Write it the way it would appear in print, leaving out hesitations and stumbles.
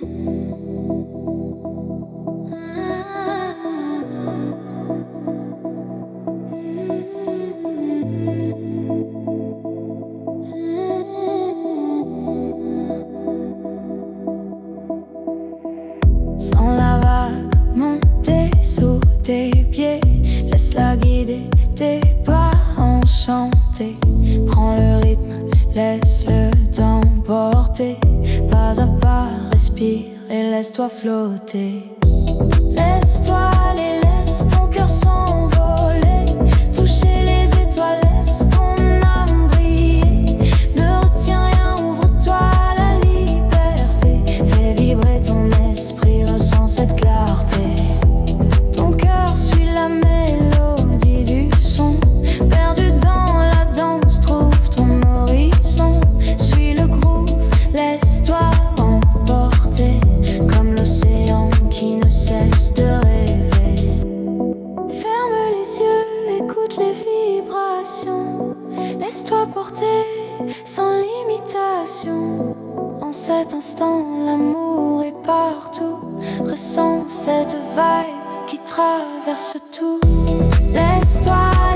Sans la vague monter sous tes pieds, laisse-la guider tes pas enchantés. Prends le rythme, laisse-le t'emporter. Pas à pas, respire et laisse-toi flotter. Laisse-toi aller, laisse ton cœur s'envoler. Toucher les étoiles, laisse ton âme briller. Ne retiens rien, ouvre-toi à la liberté. Fais vibrer ton esprit, ressens cette clarté. Ton cœur suit la mélodie du son. Perdu dans la danse, trouve ton horizon. Suis le groove, laisse-toi emporter. Comme l'océan qui ne cesse de rêver. Ferme les yeux, écoute les vibrations. Laisse-toi porter sans limitation. En cet instant, l'amour est partout. Ressens cette vibe qui traverse tout. Laisse-toi